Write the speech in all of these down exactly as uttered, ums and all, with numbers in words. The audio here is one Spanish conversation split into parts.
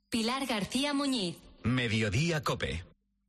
Pilar García Muñiz. Mediodía COPE.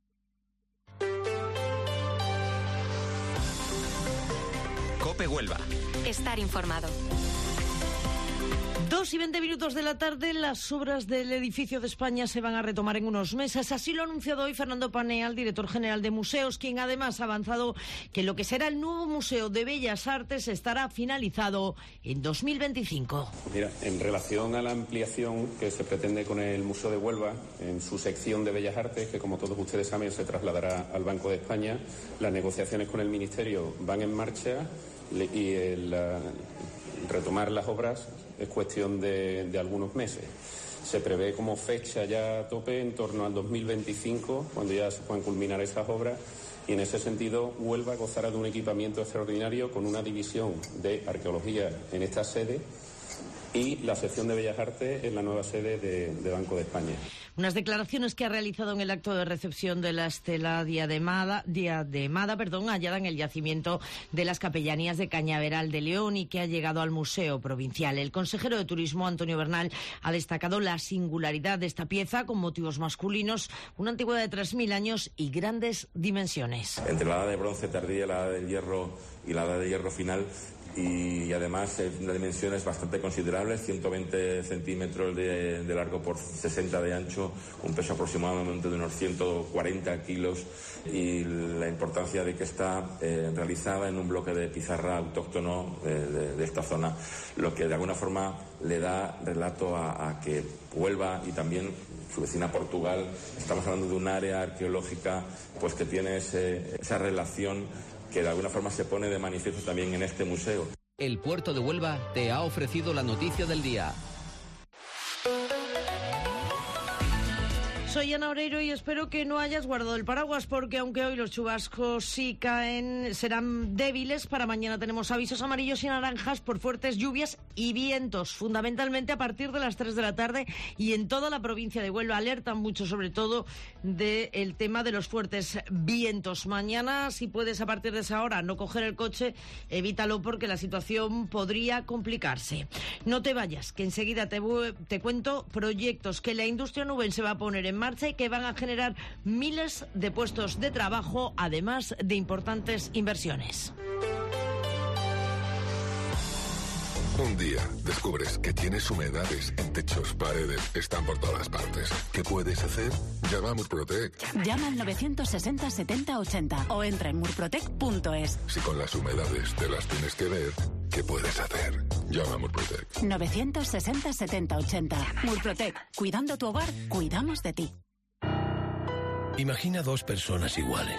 COPE Huelva. Estar informado. Dos y veinte minutos de la tarde, las obras del edificio de España se van a retomar en unos meses. Así lo ha anunciado hoy Fernando Paneal, director general de Museos, quien además ha avanzado que lo que será el nuevo Museo de Bellas Artes estará finalizado en dos mil veinticinco. Mira, en relación a la ampliación que se pretende con el Museo de Huelva, en su sección de Bellas Artes, que como todos ustedes saben se trasladará al Banco de España, las negociaciones con el Ministerio van en marcha y el, uh, retomar las obras es cuestión de, de algunos meses. Se prevé como fecha ya a tope en torno al dos mil veinticinco, cuando ya se puedan culminar esas obras, y en ese sentido Huelva gozará de un equipamiento extraordinario con una división de arqueología en esta sede y la sección de Bellas Artes en la nueva sede de, de Banco de España. Unas declaraciones que ha realizado en el acto de recepción de la estela diademada, diademada perdón, hallada en el yacimiento de las Capellanías de Cañaveral de León y que ha llegado al Museo Provincial. El consejero de Turismo, Antonio Bernal, ha destacado la singularidad de esta pieza con motivos masculinos, una antigüedad de tres mil años y grandes dimensiones. Entre la edad de bronce tardía, la edad del hierro y la edad de hierro final, y además eh, de dimensiones bastante considerables, ciento veinte centímetros de, de largo por sesenta de ancho, un peso aproximadamente de unos ciento cuarenta kilos, y la importancia de que está eh, realizada en un bloque de pizarra autóctono eh, de, de esta zona, lo que de alguna forma le da relato a, a que Huelva y también su vecina Portugal, estamos hablando de un área arqueológica pues que tiene ese, esa relación que de alguna forma se pone de manifiesto también en este museo. El Puerto de Huelva te ha ofrecido la noticia del día. Soy Ana Oreiro y espero que no hayas guardado el paraguas, porque aunque hoy los chubascos sí caen, serán débiles. Para mañana tenemos avisos amarillos y naranjas por fuertes lluvias y vientos, fundamentalmente a partir de las tres de la tarde, y en toda la provincia de Huelva alertan mucho sobre todo del tema de los fuertes vientos. Mañana, si puedes a partir de esa hora no coger el coche, evítalo porque la situación podría complicarse. No te vayas, que enseguida te, te cuento proyectos que la industria nubense va a poner en marcha y que van a generar miles de puestos de trabajo, además de importantes inversiones. Un día descubres que tienes humedades en techos, paredes, están por todas partes. ¿Qué puedes hacer? Llama a Murprotec. Llama al novecientos sesenta setenta ochenta o entra en murprotec punto es. Si con las humedades te las tienes que ver, ¿qué puedes hacer? Llama a Murprotec. novecientos sesenta setenta ochenta. Murprotec. Cuidando tu hogar, cuidamos de ti. Imagina dos personas iguales.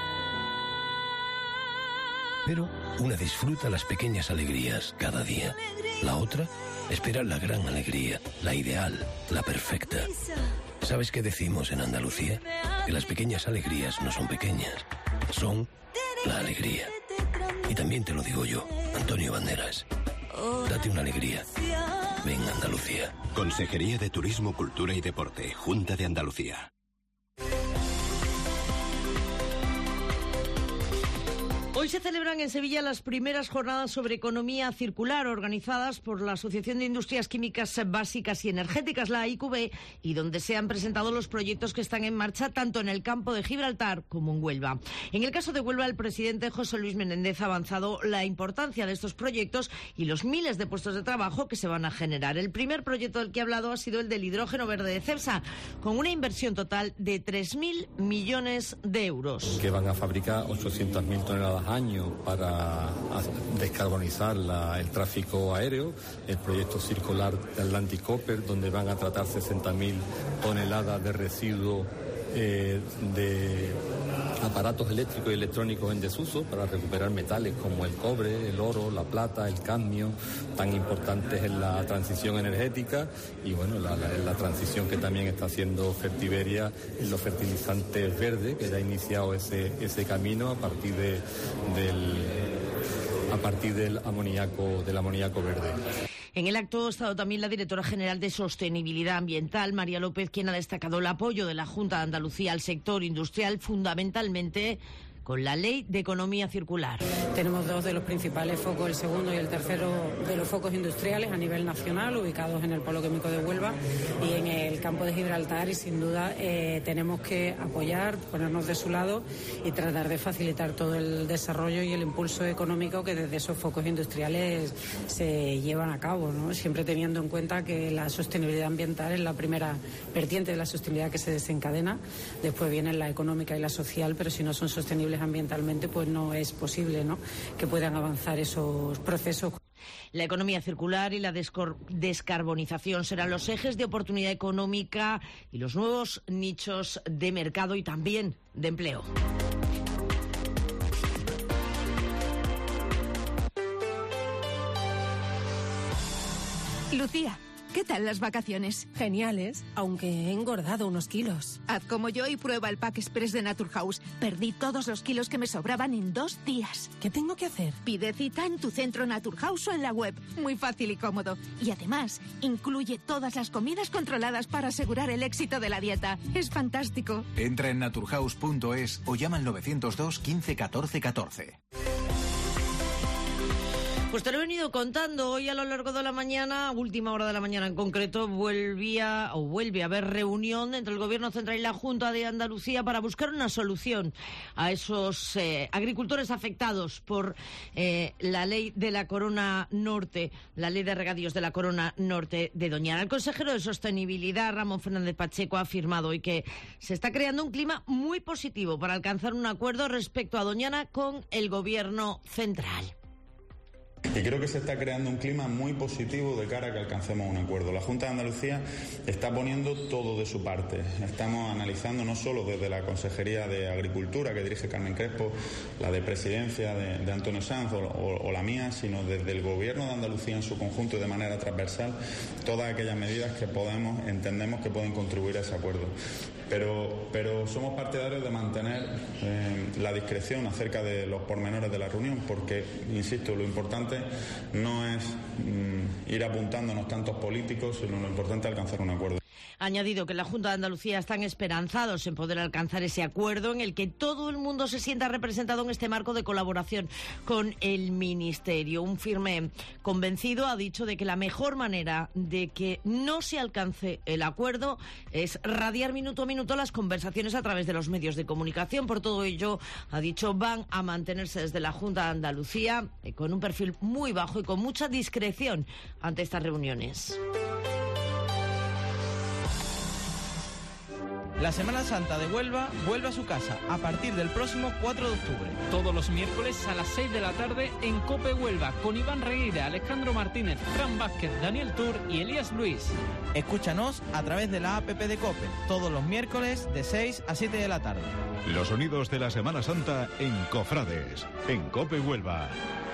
Pero una disfruta las pequeñas alegrías cada día. La otra espera la gran alegría, la ideal, la perfecta. ¿Sabes qué decimos en Andalucía? Que las pequeñas alegrías no son pequeñas, son la alegría. Y también te lo digo yo, Antonio Banderas. Date una alegría. Ven Andalucía. Consejería de Turismo, Cultura y Deporte, Junta de Andalucía. Hoy se celebran en Sevilla las primeras jornadas sobre economía circular organizadas por la Asociación de Industrias Químicas Básicas y Energéticas, la A I Q B, y donde se han presentado los proyectos que están en marcha tanto en el campo de Gibraltar como en Huelva. En el caso de Huelva, el presidente José Luis Menéndez ha avanzado la importancia de estos proyectos y los miles de puestos de trabajo que se van a generar. El primer proyecto del que ha hablado ha sido el del hidrógeno verde de Cepsa, con una inversión total de tres mil millones de euros. Que van a fabricar ochocientas mil toneladas año para descarbonizar la, el tráfico aéreo, el proyecto circular de Atlantic Copper, donde van a tratar sesenta mil toneladas de residuos eh, de aparatos eléctricos y electrónicos en desuso para recuperar metales como el cobre, el oro, la plata, el cadmio, tan importantes en la transición energética, y bueno, la, la, la transición que también está haciendo Fertiberia en los fertilizantes verdes, que ya ha iniciado ese, ese camino a partir de, del a partir del amoníaco, del amoníaco verde. En el acto ha estado también la directora general de Sostenibilidad Ambiental, María López, quien ha destacado el apoyo de la Junta de Andalucía al sector industrial, fundamentalmente con la Ley de Economía Circular. Tenemos dos de los principales focos, el segundo y el tercero de los focos industriales a nivel nacional, ubicados en el Polo Químico de Huelva y en el campo de Gibraltar, y sin duda eh, tenemos que apoyar, ponernos de su lado y tratar de facilitar todo el desarrollo y el impulso económico que desde esos focos industriales se llevan a cabo, ¿no? Siempre teniendo en cuenta que la sostenibilidad ambiental es la primera vertiente de la sostenibilidad que se desencadena, después viene la económica y la social, pero si no son sostenibles ambientalmente, pues no es posible, ¿no?, que puedan avanzar esos procesos. La economía circular y la descarbonización serán los ejes de oportunidad económica y los nuevos nichos de mercado y también de empleo. Lucía, ¿qué tal las vacaciones? Geniales, aunque he engordado unos kilos. Haz como yo y prueba el Pack Express de Naturhaus. Perdí todos los kilos que me sobraban en dos días. ¿Qué tengo que hacer? Pide cita en tu centro Naturhaus o en la web. Muy fácil y cómodo. Y además, incluye todas las comidas controladas para asegurar el éxito de la dieta. Es fantástico. Entra en naturhaus punto es o llama al novecientos dos quince catorce catorce. Pues te lo he venido contando hoy a lo largo de la mañana, última hora de la mañana en concreto, volvía o vuelve a haber reunión entre el Gobierno Central y la Junta de Andalucía para buscar una solución a esos eh, agricultores afectados por eh, la ley de la Corona Norte, la ley de regadíos de la Corona Norte de Doñana. El consejero de Sostenibilidad, Ramón Fernández Pacheco, ha afirmado hoy que se está creando un clima muy positivo para alcanzar un acuerdo respecto a Doñana con el Gobierno Central. Y creo que se está creando un clima muy positivo de cara a que alcancemos un acuerdo. La Junta de Andalucía está poniendo todo de su parte. Estamos analizando no solo desde la Consejería de Agricultura, que dirige Carmen Crespo, la de Presidencia de, de Antonio Sanz o, o, o la mía, sino desde el Gobierno de Andalucía en su conjunto y de manera transversal, todas aquellas medidas que podemos, entendemos que pueden contribuir a ese acuerdo. Pero, pero somos partidarios de mantener eh, la discreción acerca de los pormenores de la reunión, porque, insisto, lo importante no es mm, ir apuntándonos tantos políticos, sino lo importante es alcanzar un acuerdo. Ha añadido que la Junta de Andalucía están esperanzados en poder alcanzar ese acuerdo en el que todo el mundo se sienta representado en este marco de colaboración con el Ministerio. Un firme convencido ha dicho de que la mejor manera de que no se alcance el acuerdo es radiar minuto a minuto las conversaciones a través de los medios de comunicación. Por todo ello, ha dicho, van a mantenerse desde la Junta de Andalucía eh, con un perfil muy bajo y con mucha discreción ante estas reuniones. La Semana Santa de Huelva vuelve a su casa a partir del próximo cuatro de octubre. Todos los miércoles a las seis de la tarde en COPE Huelva con Iván Regueira, Alejandro Martínez, Fran Vázquez, Daniel Tur y Elías Luis. Escúchanos a través de la app de COPE todos los miércoles de seis a siete de la tarde. Los sonidos de la Semana Santa en Cofrades, en COPE Huelva.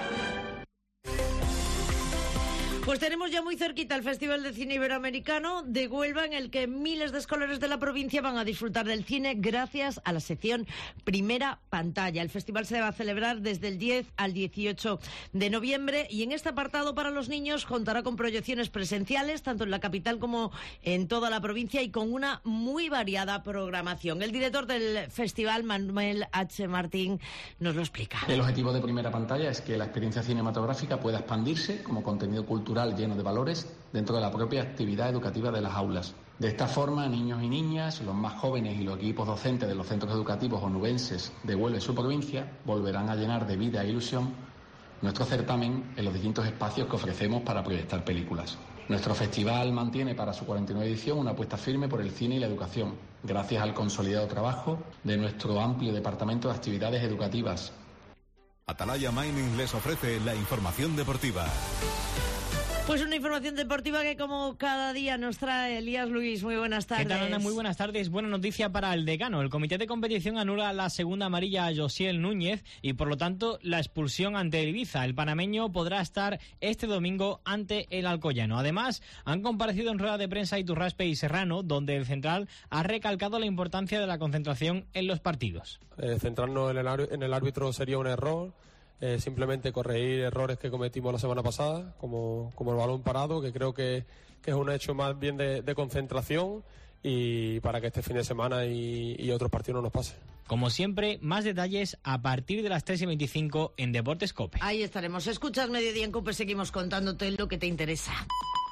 Pues tenemos ya muy cerquita el Festival de Cine Iberoamericano de Huelva, en el que miles de escolares de la provincia van a disfrutar del cine gracias a la sección Primera Pantalla. El festival se va a celebrar desde el diez al dieciocho de noviembre y en este apartado para los niños contará con proyecciones presenciales tanto en la capital como en toda la provincia y con una muy variada programación. El director del festival, Manuel H. Martín, nos lo explica. El objetivo de Primera Pantalla es que la experiencia cinematográfica pueda expandirse como contenido cultural lleno de valores dentro de la propia actividad educativa de las aulas. De esta forma, niños y niñas, los más jóvenes y los equipos docentes de los centros educativos onubenses de Huelva y su provincia volverán a llenar de vida e ilusión nuestro certamen en los distintos espacios que ofrecemos para proyectar películas. Nuestro festival mantiene para su cuarenta y nueva edición una apuesta firme por el cine y la educación, gracias al consolidado trabajo de nuestro amplio departamento de actividades educativas. Atalaya Mining les ofrece la información deportiva. Pues una información deportiva que como cada día nos trae Elías Luis. Muy buenas tardes. ¿Qué tal, Ana? Muy buenas tardes. Buena noticia para el decano. El comité de competición anula la segunda amarilla a Josiel Núñez y por lo tanto la expulsión ante el Ibiza. El panameño podrá estar este domingo ante el Alcoyano. Además, han comparecido en rueda de prensa Iturraspe y Serrano, donde el central ha recalcado la importancia de la concentración en los partidos. Eh, centrarnos en el, en el árbitro sería un error. Eh, simplemente corregir errores que cometimos la semana pasada, como, como el balón parado, que creo que, que es un hecho más bien de, de concentración y para que este fin de semana y, y otros partidos no nos pase. Como siempre, más detalles a partir de las tres y veinticinco en Deportes COPE. Ahí estaremos. Escuchas Mediodía en COPE, seguimos contándote lo que te interesa.